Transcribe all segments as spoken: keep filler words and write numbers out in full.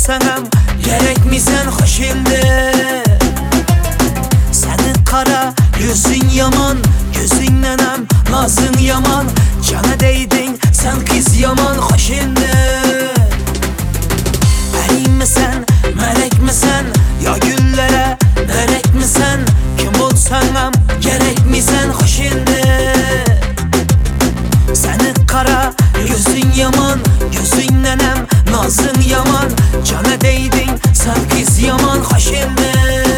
bo'lsam gerekmisen hoş endi. Seni kara yüzün yaman, gözünden hem nazın yaman. Cana değdin sen kız yaman hoş endi. Peri misin, melek misin, ya güllere derek misin? Kim olsan hem gerekmisen hoş endi. Seni kara yüzün yaman, gözünden hem nazın yaman. Cana değdin sen kız yaman hoş endi.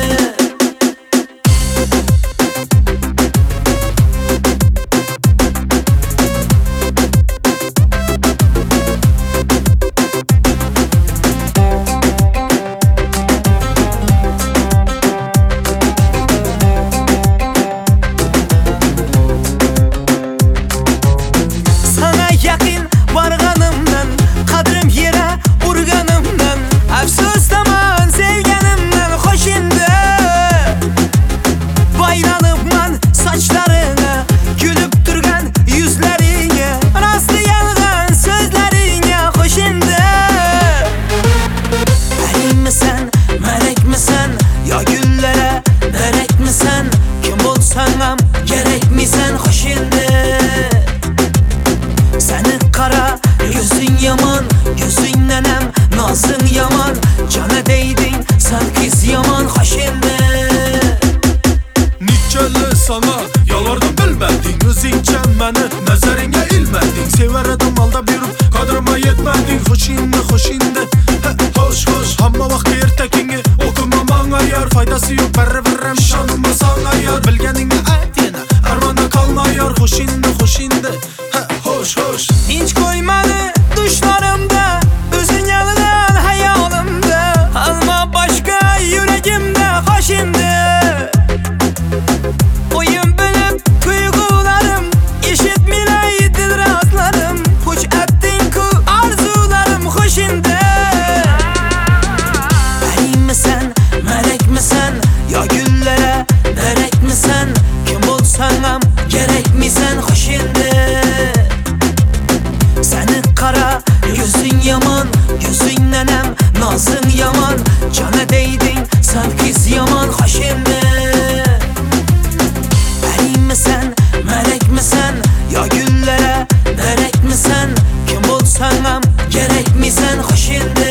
Gerekmisen hoş endi. Seni kara yüzün yaman, gözünden hem nazın yaman. Cana değdin sen kız yaman hoş endi. Niçeli sana yalardan bilmedin, özünce meni nazarına ilmedin. Sever adam alda berip kadrıma yetmedin. Hoş endi, hoş endi, hoş hoş. Hamma vakti ertekini okuma bana yar. Faydası yok berre berrem şanımı sana yar. Bilgenini et yine armanda kalma yar. Hoş endi, hoş endi, hoş hoş. Hiç koymadı düşlerimde, özün yanıdan hayalimde. Alma başka yüreğimde hoş endi. Oyun bölüp duygularım, işitmiley dil razlarım. Hoş ettin ku arzularım hoş endi. Peri misin, melek misin, ya güllere derek misin? Kim olsan hem gerekmisen hoş endi. Seni kara yüzün yaman, gözünden hem nazın yaman. Cana değdin sen kız yaman hoş endi. Peri misin, melek misin, ya güllere derek misin? Kim olsan hem gerekmisen hoş endi.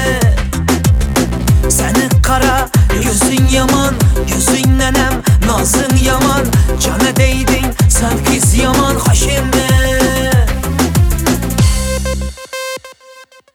Seni kara yüzün yaman, gözünden hem nazın yaman. Cana değdin sen kız yaman hoş endi.